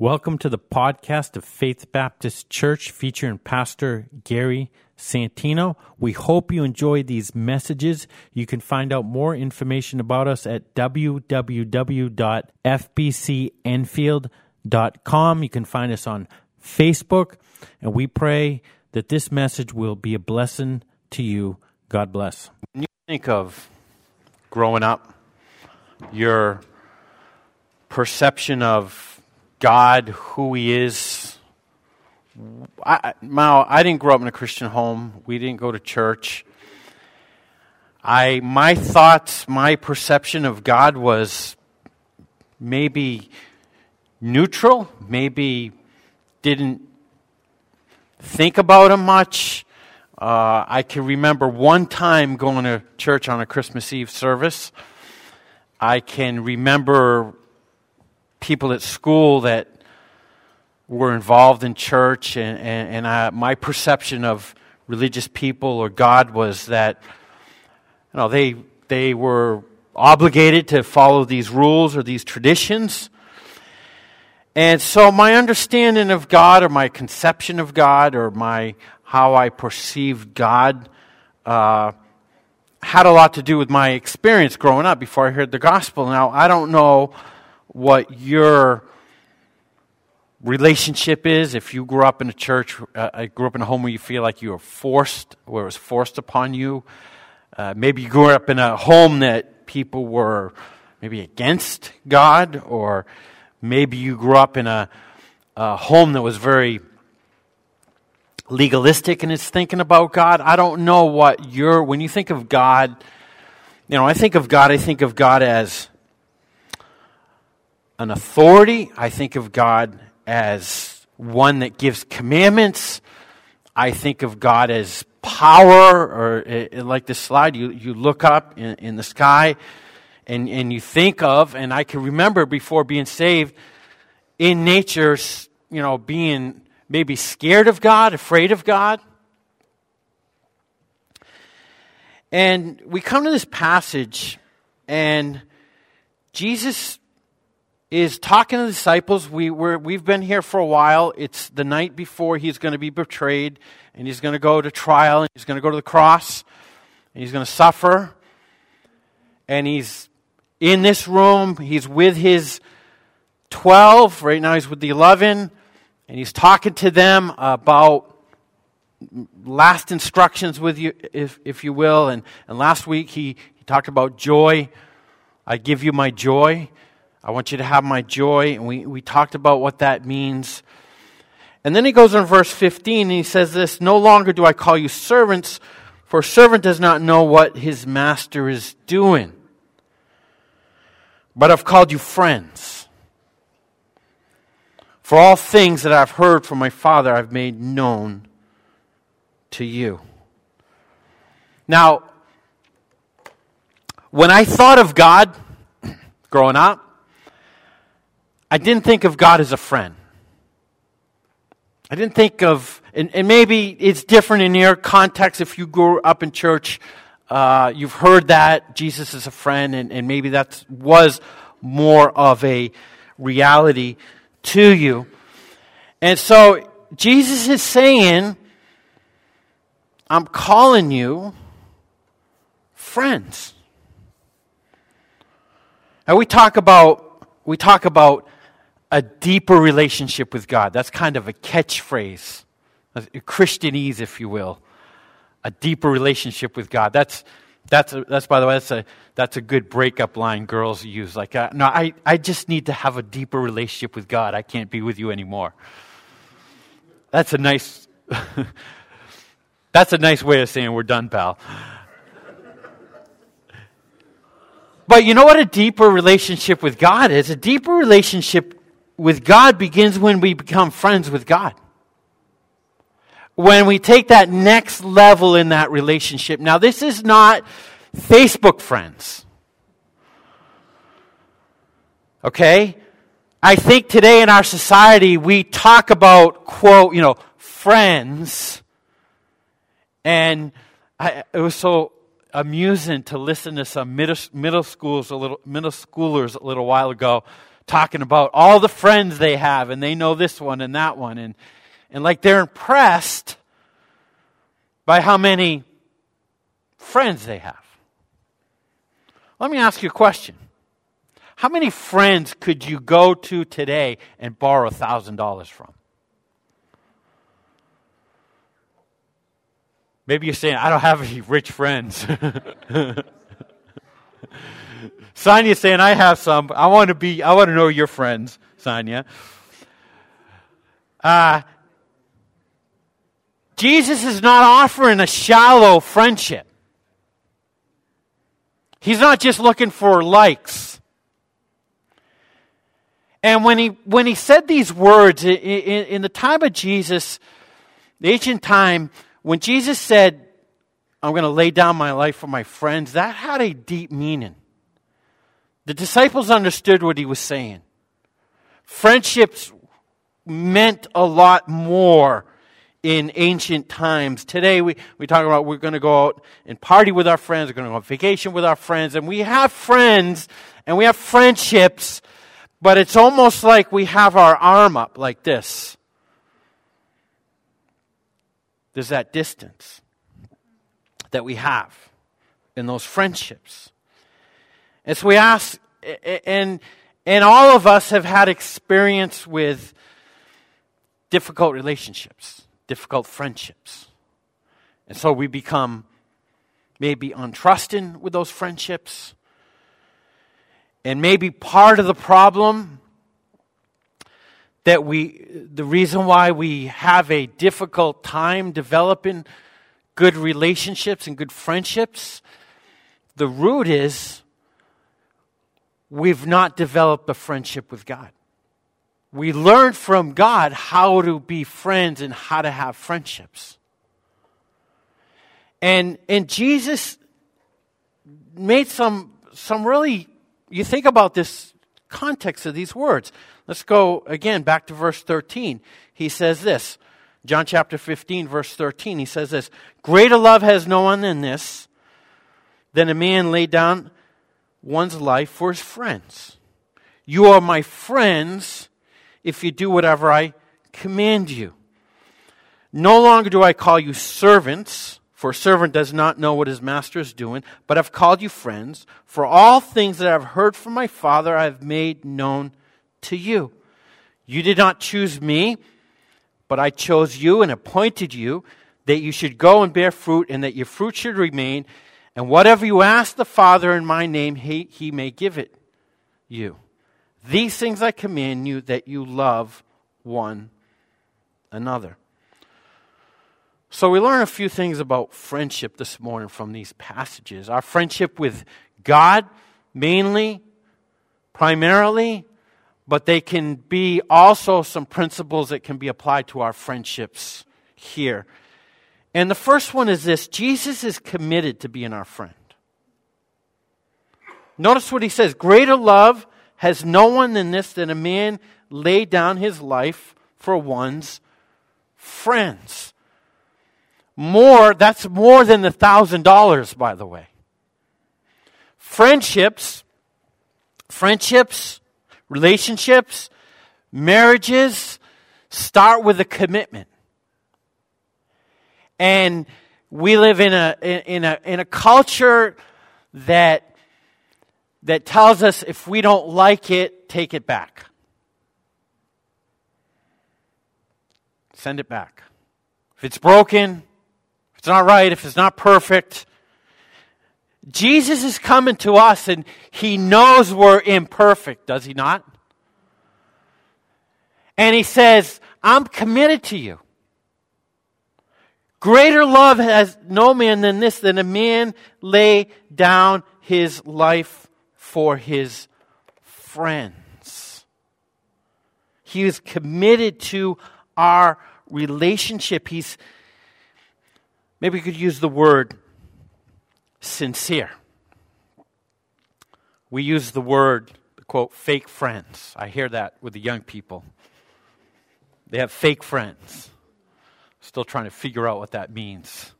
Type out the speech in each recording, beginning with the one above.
Welcome to the podcast of Faith Baptist Church featuring Pastor Gary Santino. We hope you enjoy these messages. You can find out more information about us at www.fbcenfield.com. You can find us on Facebook, and we pray that this message will be a blessing to you. God bless. When you think of growing up, your perception of God, who He is. I didn't grow up in a Christian home. We didn't go to church. My thoughts, my perception of God was maybe neutral, maybe didn't think about Him much. I can remember one time going to church on a Christmas Eve service. I can remember people at school that were involved in church, and my perception of religious people or God was that they were obligated to follow these rules or these traditions. And so my understanding of God, or my conception of God, or how I perceived God had a lot to do with my experience growing up before I heard the gospel. Now, I don't know what your relationship is. If you grew up in a church, I grew up in a home where you feel like you were forced, where it was forced upon you. Maybe you grew up in a home that people were maybe against God, or maybe you grew up in a home that was very legalistic in its thinking about God. I don't know when you think of God, I think of God as an authority. I think of God as one that gives commandments. I think of God as power, or like this slide, you look up in the sky and you think of, and I can remember before being saved, in nature, being maybe scared of God, afraid of God. And we come to this passage, and Jesus is talking to the disciples. We've been here for a while. It's the night before He's going to be betrayed, and He's going to go to trial, and He's going to go to the cross, and He's going to suffer. And He's in this room. He's with His 12. Right now He's with the 11, and He's talking to them about last instructions with you, if you will. And last week He talked about joy. I give you my joy. I want you to have my joy. And we talked about what that means. And then He goes in verse 15 and He says this: "No longer do I call you servants, for a servant does not know what his master is doing. But I've called you friends. For all things that I've heard from my Father I've made known to you." Now, when I thought of God growing up, I didn't think of God as a friend. I didn't think of, and maybe it's different in your context. If you grew up in church, you've heard that Jesus is a friend, and maybe that was more of a reality to you. And so Jesus is saying, I'm calling you friends. And we talk about a deeper relationship with God. That's kind of a catchphrase, a Christianese, if you will. A deeper relationship with God. That's by the way, that's a good breakup line girls use. Like, no, I just need to have a deeper relationship with God. I can't be with you anymore. That's a nice way of saying we're done, pal. But you know what a deeper relationship with God is? A deeper relationship with God begins when we become friends with God. When we take that next level in that relationship. Now, this is not Facebook friends. Okay? I think today in our society we talk about, quote, friends. And it was so amusing to listen to some middle schoolers a little while ago talking about all the friends they have, and they know this one and that one, and like they're impressed by how many friends they have. Let me ask you a question. How many friends could you go to today and borrow $1,000 from? Maybe you're saying, I don't have any rich friends. Sonia's saying, I have some. I want to know your friends, Sonia. Jesus is not offering a shallow friendship. He's not just looking for likes. And when he said these words in the time of Jesus, the ancient time, when Jesus said, I'm going to lay down my life for my friends, that had a deep meaning. The disciples understood what he was saying. Friendships meant a lot more in ancient times. Today we talk about we're going to go out and party with our friends, we're going to go on vacation with our friends, and we have friends and we have friendships, but it's almost like we have our arm up like this. There's that distance that we have in those friendships. And so we ask, and all of us have had experience with difficult relationships, difficult friendships. And so we become maybe untrusting with those friendships. And maybe part of the problem the reason why we have a difficult time developing good relationships and good friendships, the root is we've not developed a friendship with God. We learned from God how to be friends and how to have friendships. And Jesus made some really, you think about this context of these words. Let's go again back to verse 13. He says this, John chapter 15, verse 13. He says this, greater love has no one than this, than a man lay down one's life for his friends. You are my friends if you do whatever I command you. No longer do I call you servants, for a servant does not know what his master is doing, but I've called you friends. For all things that I've heard from my Father I have made known to you. You did not choose me, but I chose you and appointed you that you should go and bear fruit and that your fruit should remain. And whatever you ask the Father in my name, he may give it you. These things I command you, that you love one another. So we learn a few things about friendship this morning from these passages. Our friendship with God, primarily, but they can be also some principles that can be applied to our friendships here. And the first one is this: Jesus is committed to being our friend. Notice what he says, greater love has no one than this, than a man lay down his life for one's friends. That's more than the $1,000, by the way. Friendships, relationships, marriages start with a commitment. And we live in a culture that tells us if we don't like it, take it back. Send it back. If it's broken, if it's not right, if it's not perfect, Jesus is coming to us and he knows we're imperfect, does he not? And he says, I'm committed to you. Greater love has no man than this, than a man lay down his life for his friends. He is committed to our relationship. Maybe we could use the word sincere. We use the word, quote, fake friends. I hear that with the young people. They have fake friends. Still trying to figure out what that means.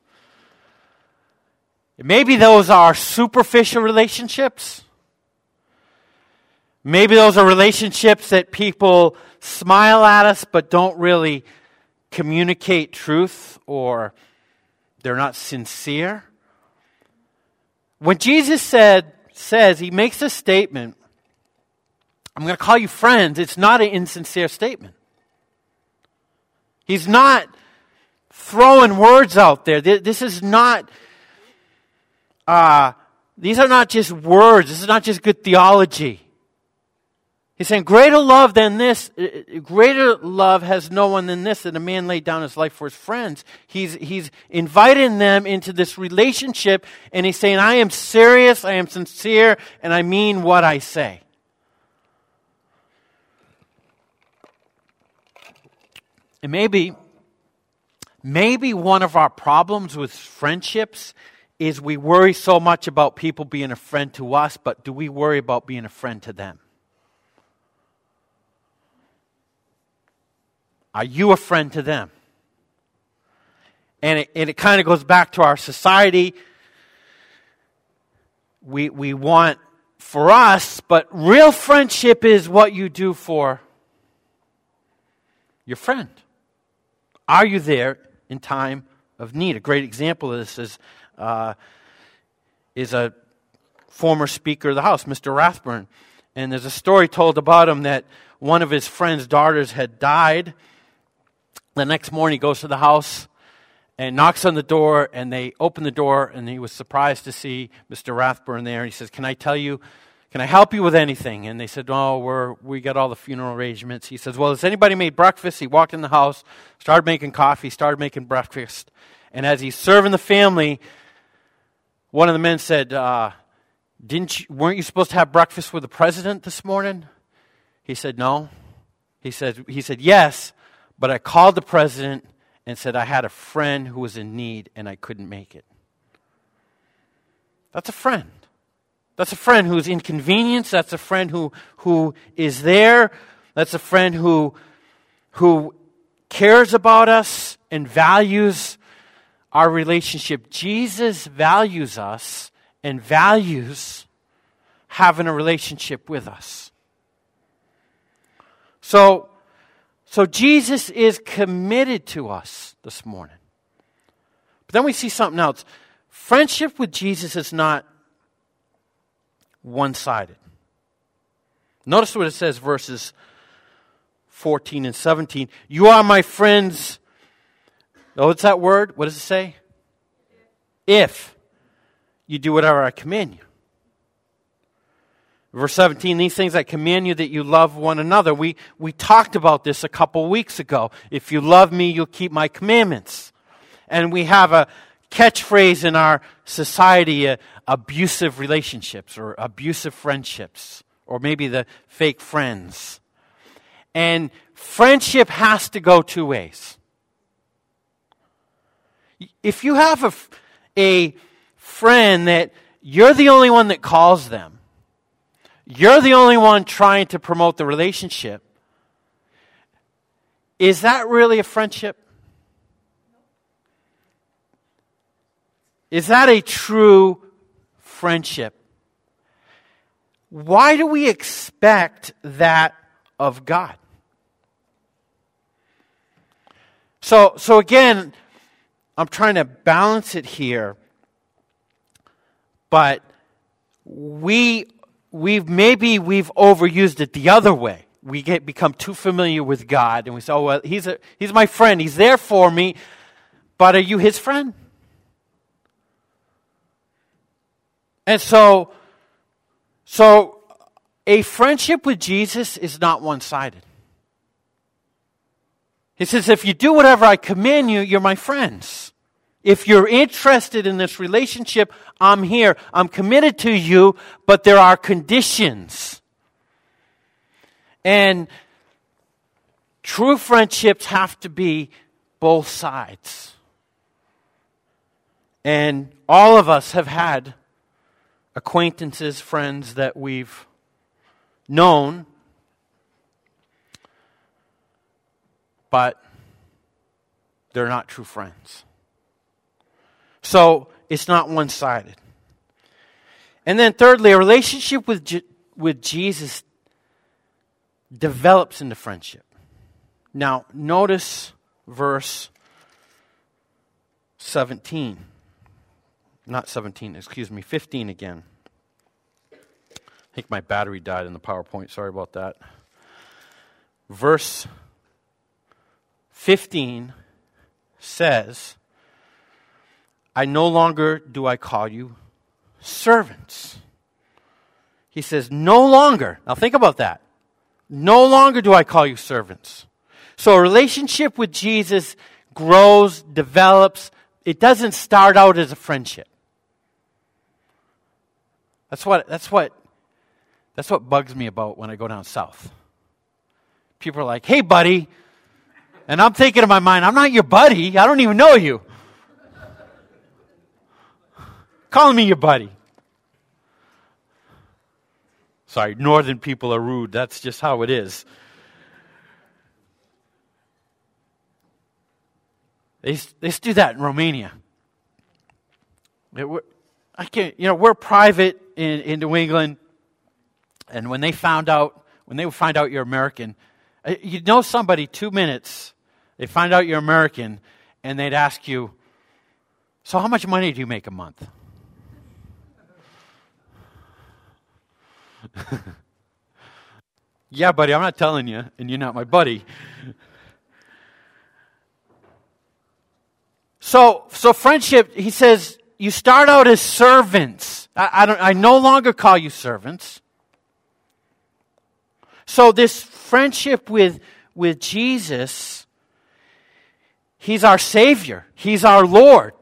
Maybe those are superficial relationships. Maybe those are relationships that people smile at us but don't really communicate truth, or they're not sincere. When Jesus says, he makes a statement, I'm going to call you friends, it's not an insincere statement. He's not throwing words out there. This is not, these are not just words. This is not just good theology. He's saying, greater love than this, greater love has no one than this, that a man laid down his life for his friends. He's inviting them into this relationship, and he's saying, I am serious, I am sincere, and I mean what I say. And maybe one of our problems with friendships is we worry so much about people being a friend to us, but do we worry about being a friend to them? Are you a friend to them? And it kind of goes back to our society. We want for us, but real friendship is what you do for your friend. Are you there in time of need? A great example of this is a former Speaker of the House, Mr. Rathburn. And there's a story told about him that one of his friend's daughters had died. The next morning he goes to the house and knocks on the door, and they open the door, and he was surprised to see Mr. Rathburn there. And he says, can I help you with anything? And they said, oh, we got all the funeral arrangements. He says, well, has anybody made breakfast? He walked in the house, started making coffee, started making breakfast. And as he's serving the family, one of the men said, weren't you supposed to have breakfast with the president this morning? He said, no. He said, yes, but I called the president and said I had a friend who was in need and I couldn't make it. That's a friend. That's a friend who's inconvenienced. That's a friend who is there. That's a friend who cares about us and values our relationship. Jesus values us and values having a relationship with us. So Jesus is committed to us this morning. But then we see something else. Friendship with Jesus is not one-sided. Notice what it says, verses 14 and 17. You are my friends. Oh, what's that word? What does it say? If you do whatever I command you. Verse 17, these things I command you, that you love one another. We talked about this a couple weeks ago. If you love me, you'll keep my commandments. And we have a catchphrase in our society, abusive relationships or abusive friendships, or maybe the fake friends. And friendship has to go two ways. If you have a friend that you're the only one that calls them, you're the only one trying to promote the relationship, is that really a friendship? Is that a true friendship? Why do we expect that of God? So again, I'm trying to balance it here, but we've overused it the other way. We become too familiar with God, and we say, "Oh well, he's my friend. He's there for me." But are you his friend? And so a friendship with Jesus is not one-sided. He says, if you do whatever I command you, you're my friends. If you're interested in this relationship, I'm here. I'm committed to you, but there are conditions. And true friendships have to be both sides. And all of us have had acquaintances, friends that we've known, but they're not true friends. So it's not one-sided. And then thirdly, a relationship with Jesus develops into friendship. Now, notice verse 17. Not 17, excuse me, 15 again. I think my battery died in the PowerPoint. Sorry about that. Verse 15 says, I no longer do I call you servants. He says, no longer. Now think about that. No longer do I call you servants. So a relationship with Jesus grows, develops. It doesn't start out as a friendship. That's what bugs me about when I go down south. People are like, hey, buddy. And I'm thinking in my mind, I'm not your buddy. I don't even know you. Calling me your buddy. Sorry, northern people are rude. That's just how it is. They used to do that in Romania. We're private in New England, and when they find out you're American, you know somebody 2 minutes, they find out you're American, and they'd ask you, so how much money do you make a month? Yeah, buddy, I'm not telling you, and you're not my buddy. So friendship, he says, you start out as servants. I no longer call you servants. So this friendship with Jesus, He's our Savior. He's our Lord.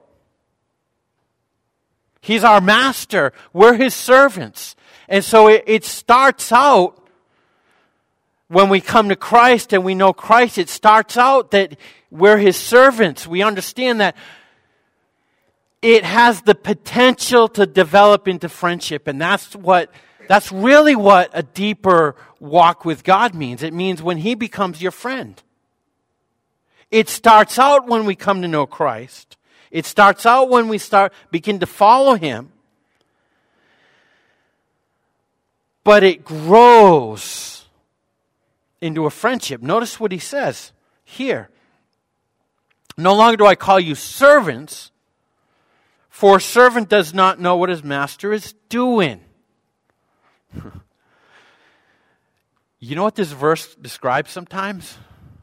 He's our Master. We're His servants. And so it starts out, when we come to Christ and we know Christ, it starts out that we're His servants. We understand that it has the potential to develop into friendship. And that's really what a deeper walk with God means. It means when He becomes your friend. It starts out when we come to know Christ. It starts out when we begin to follow Him. But it grows into a friendship. Notice what he says here. No longer do I call you servants, for a servant does not know what his master is doing. You know what this verse describes sometimes?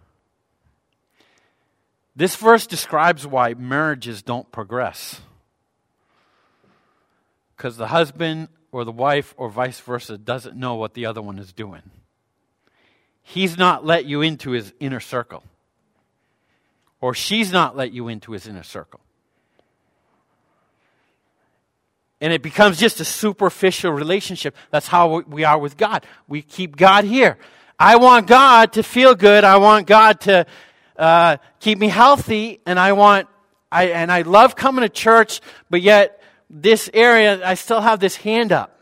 This verse describes why marriages don't progress. Because the husband or the wife or vice versa doesn't know what the other one is doing. He's not let you into his inner circle. Or she's not let you into his inner circle. And it becomes just a superficial relationship. That's how we are with God. We keep God here. I want God to feel good. I want God to keep me healthy. And I love coming to church, but yet this area, I still have this hand up.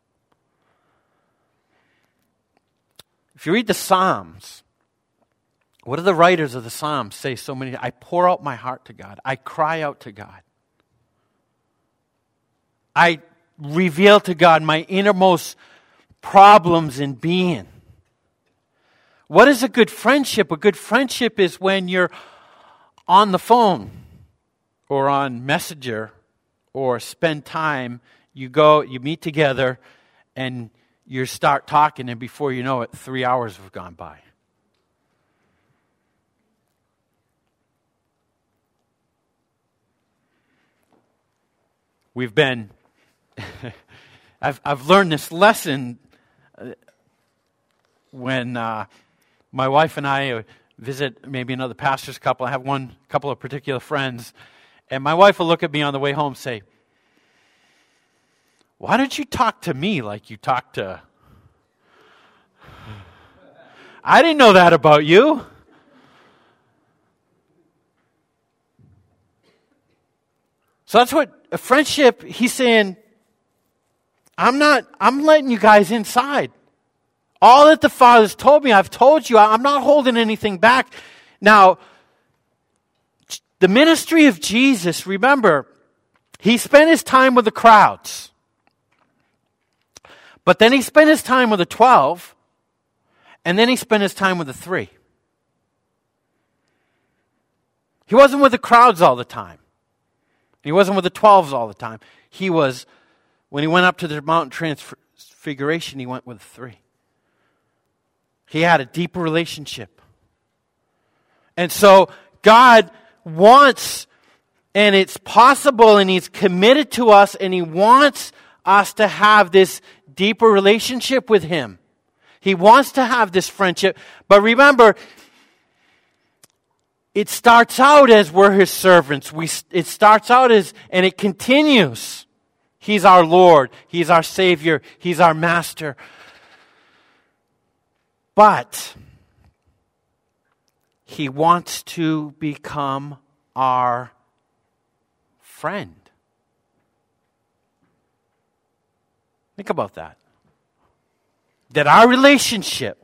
If you read the Psalms, what do the writers of the Psalms say so many? I pour out my heart to God. I cry out to God. I reveal to God my innermost problems in being. What is a good friendship? A good friendship is when you're on the phone or on Messenger or spend time, you meet together, and you start talking, and before you know it, 3 hours have gone by. We've been, I've learned this lesson when my wife and I visit maybe another pastor's couple. I have one couple of particular friends, and my wife will look at me on the way home and say, why don't you talk to me like you talk to... I didn't know that about you. So that's what a friendship, he's saying, I'm letting you guys inside. All that the Father's told me, I've told you. I'm not holding anything back. Now, the ministry of Jesus, remember, he spent his time with the crowds. But then he spent his time with the 12. And then he spent his time with the 3. He wasn't with the crowds all the time. He wasn't with the 12s all the time. He was, when he went up to the Mountain Transfiguration, he went with the 3. He had a deeper relationship. And so God wants, and it's possible, and He's committed to us, and He wants us to have this deeper relationship with Him. He wants to have this friendship. But remember, it starts out as we're His servants. It starts out as, and it continues. He's our Lord. He's our Savior. He's our Master. But He wants to become our friend. Think about that. That our relationship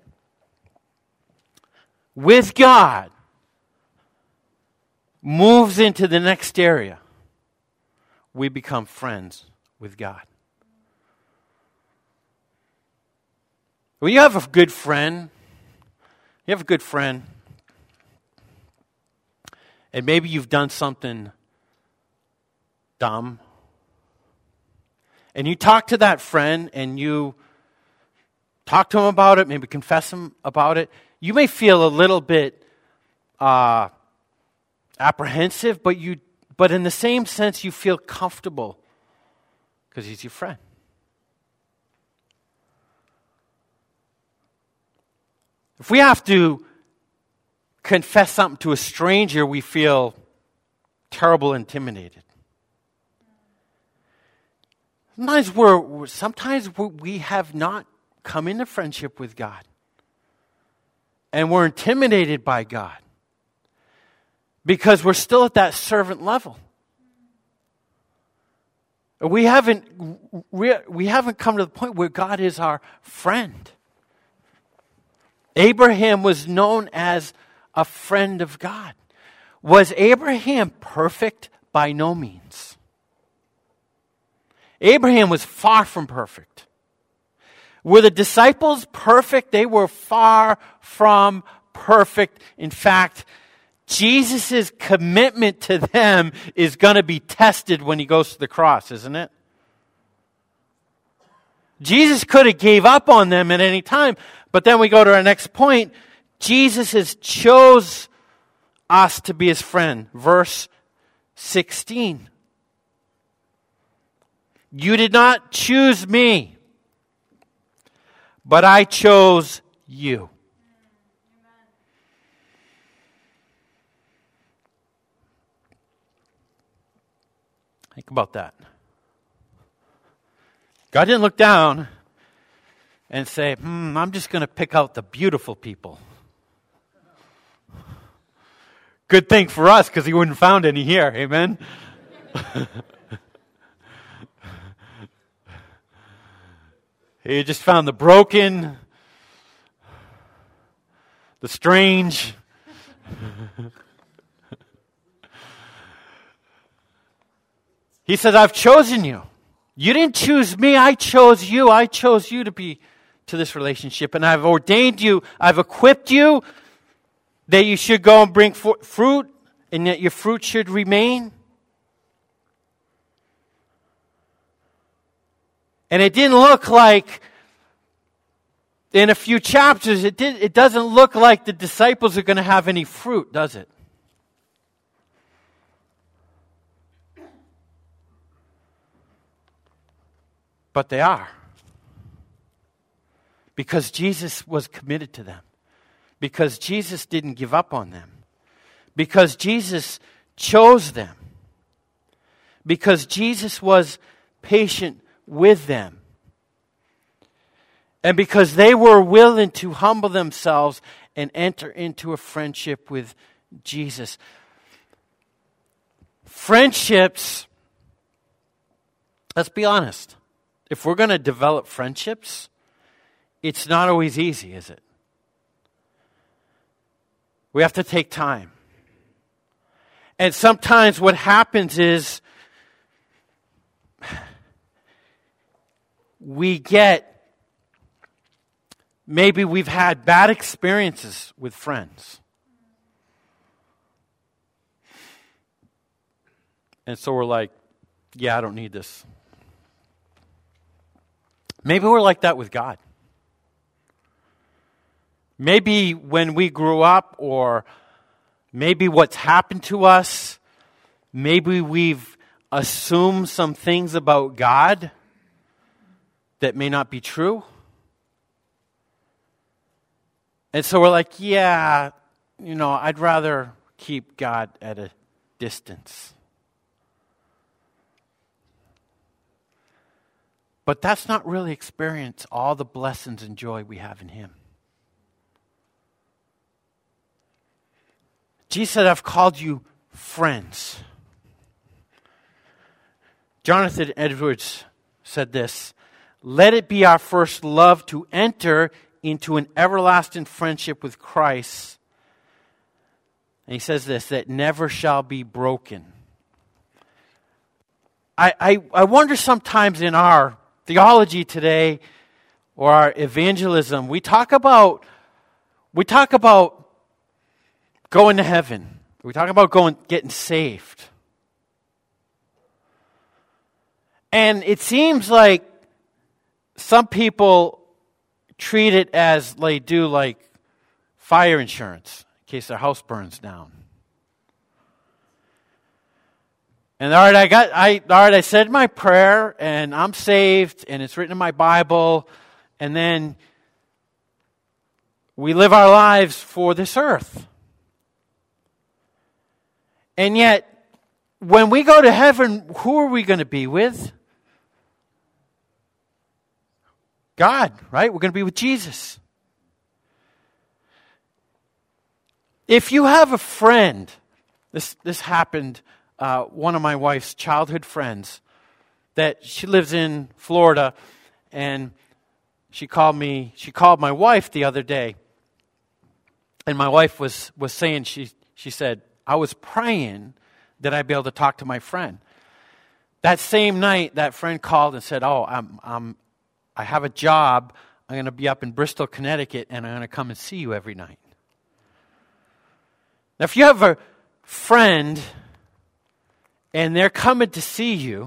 with God moves into the next area. We become friends with God. When you have a good friend, and maybe you've done something dumb, and you talk to that friend, and you talk to him about it, maybe confess him about it, you may feel a little bit apprehensive, but in the same sense, you feel comfortable because he's your friend. If we have to confess something to a stranger, we feel terrible, intimidated. Sometimes we have not come into friendship with God, and we're intimidated by God because we're still at that servant level. We haven't come to the point where God is our friend. Abraham was known as a friend of God. Was Abraham perfect? By no means. Abraham was far from perfect. Were the disciples perfect? They were far from perfect. In fact, Jesus' commitment to them is going to be tested when He goes to the cross, isn't it? Jesus could have gave up on them at any time, but then we go to our next point. Jesus has chose us to be His friend. Verse 16. You did not choose me, but I chose you. Think about that. God didn't look down and say, I'm just going to pick out the beautiful people. Good thing for us, because He wouldn't have found any here. Amen? He just found the broken, the strange. He says, I've chosen you. You didn't choose me, I chose you. I chose you to be to this relationship. And I've ordained you, I've equipped you that you should go and bring fruit, and that your fruit should remain. And it didn't look like, in a few chapters, it doesn't look like the disciples are going to have any fruit, does it? But they are. Because Jesus was committed to them. Because Jesus didn't give up on them. Because Jesus chose them. Because Jesus was patient with them. And because they were willing to humble themselves and enter into a friendship with Jesus. Friendships, let's be honest. If we're going to develop friendships, it's not always easy, is it? We have to take time. And sometimes what happens is we get maybe we've had bad experiences with friends. And so we're like, yeah, I don't need this. Maybe we're like that with God. Maybe when we grew up, or maybe what's happened to us, maybe we've assumed some things about God that may not be true. And so we're like, yeah, I'd rather keep God at a distance. But that's not really experience all the blessings and joy we have in Him. Jesus said, I've called you friends. Jonathan Edwards said this, let it be our first love to enter into an everlasting friendship with Christ. And he says this, that never shall be broken. I wonder sometimes in our theology today, or our evangelism, we talk about going to heaven. We talk about getting saved. And it seems like some people treat it as they do like fire insurance in case their house burns down. And I said my prayer and I'm saved and it's written in my Bible, and then we live our lives for this earth. And yet, when we go to heaven, who are we going to be with? God, right? We're going to be with Jesus. If you have a friend, this happened, one of my wife's childhood friends, that she lives in Florida, and she called my wife the other day, and my wife was saying, she said, I was praying that I'd be able to talk to my friend. That same night, that friend called and said, I have a job. I'm going to be up in Bristol, Connecticut, and I'm going to come and see you every night. Now, if you have a friend and they're coming to see you,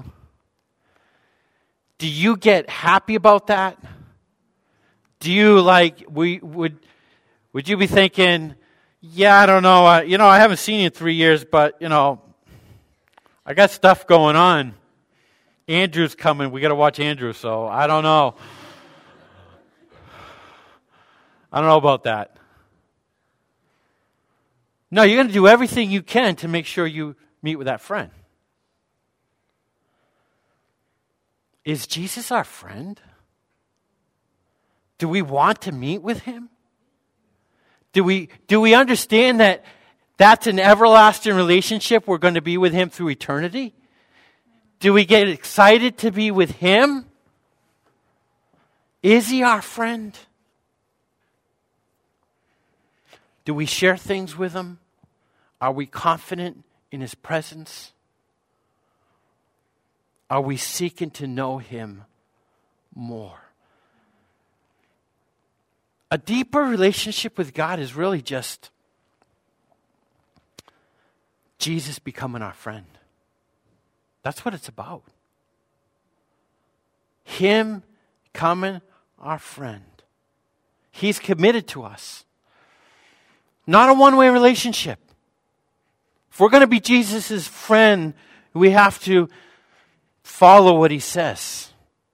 do you get happy about that? Do you would you be thinking, yeah, I don't know, I haven't seen you in 3 years, but, I got stuff going on. Andrew's coming. We got to watch Andrew, so I don't know. I don't know about that. No, you're going to do everything you can to make sure you meet with that friend. Is Jesus our friend? Do we want to meet with Him? Do we understand that that's an everlasting relationship? We're going to be with Him through eternity? Do we get excited to be with Him? Is He our friend? Do we share things with Him? Are we confident in His presence? Are we seeking to know Him more? A deeper relationship with God is really just Jesus becoming our friend. That's what it's about. Him becoming our friend. He's committed to us. Not a one-way relationship. If we're going to be Jesus' friend, we have to follow what He says.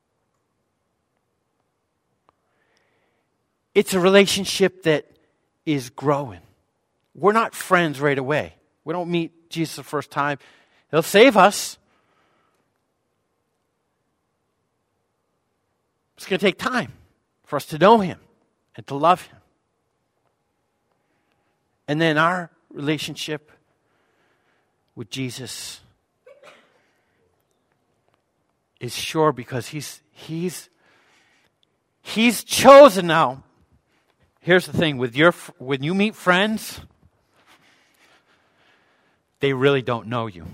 It's a relationship that is growing. We're not friends right away. We don't meet Jesus the first time. He'll save us. It's going to take time for us to know Him and to love Him. And then our relationship with Jesus is sure because He's chosen now. Here's the thing, when you meet friends, they really don't know you.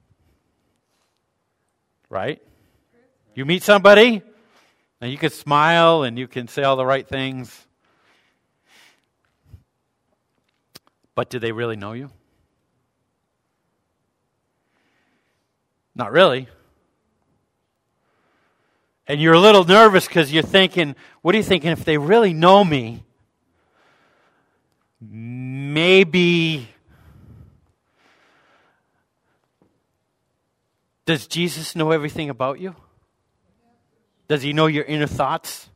Right? You meet somebody, and you can smile and you can say all the right things. But do they really know you? Not really. And you're a little nervous because you're thinking, what are you thinking? If they really know me, maybe... Does Jesus know everything about you? Does he know your inner thoughts?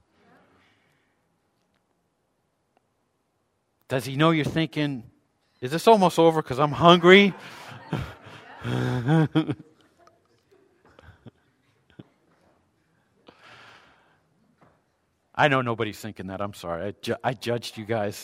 Does he know you're thinking, is this almost over because I'm hungry? I know nobody's thinking that. I'm sorry. I judged you guys.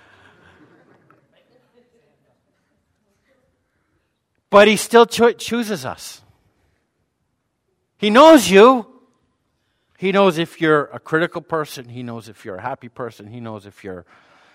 But he still chooses us. He knows you. He knows if you're a critical person. He knows if you're a happy person. He knows if you're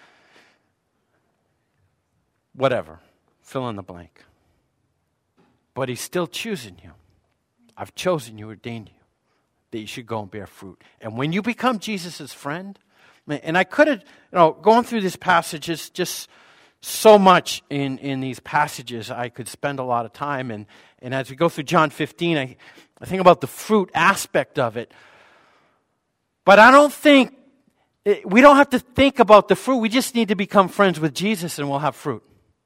whatever. Fill in the blank. But he's still choosing you. I've chosen you, ordained you, that you should go and bear fruit. And when you become Jesus' friend, and I could have, going through this passage is just so much in these passages. I could spend a lot of time. And as we go through John 15, I think about the fruit aspect of it. But I don't think, we don't have to think about the fruit. We just need to become friends with Jesus and we'll have fruit.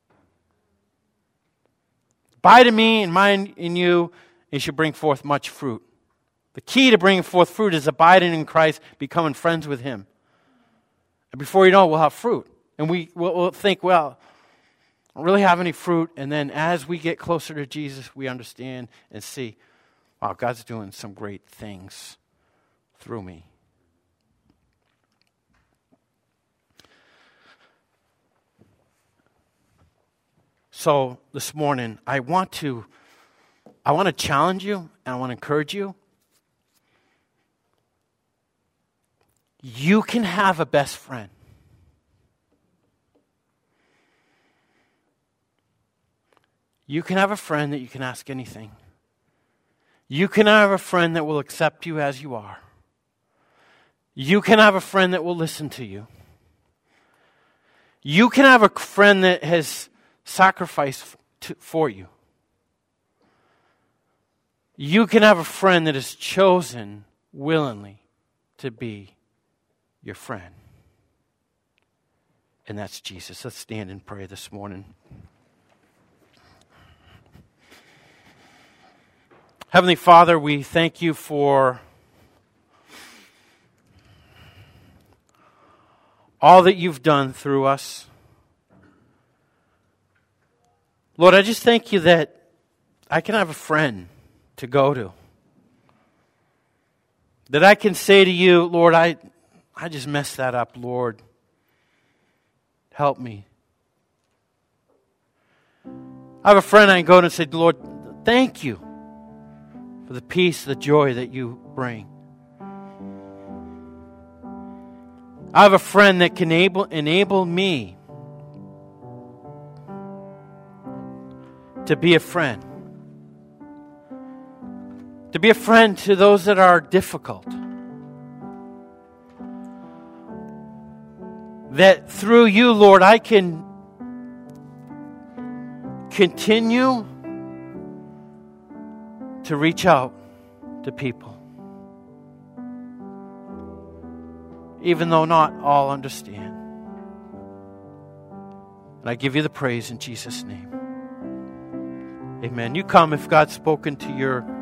Abide in me and mine in you, and you should bring forth much fruit. The key to bringing forth fruit is abiding in Christ, becoming friends with Him. And before you know it, we'll have fruit. And we'll think, well, I don't really have any fruit. And then as we get closer to Jesus, we understand and see, wow, God's doing some great things through me. So this morning, I want to challenge you and I want to encourage you. You can have a best friend. You can have a friend that you can ask anything. You can have a friend that will accept you as you are. You can have a friend that will listen to you. You can have a friend that has sacrificed for you. You can have a friend that has chosen willingly to be your friend. And that's Jesus. Let's stand and pray this morning. Heavenly Father, we thank you for all that you've done through us. Lord, I just thank you that I can have a friend to go to. That I can say to you, Lord, I just messed that up, Lord. Help me. I have a friend I can go to and say, Lord, thank you for the peace, the joy that you bring. I have a friend that can enable me to be a friend. To be a friend to those that are difficult. That through you, Lord, I can continue to reach out to people. Even though not all understand. And I give you the praise in Jesus' name. Amen. You come if God's spoken to your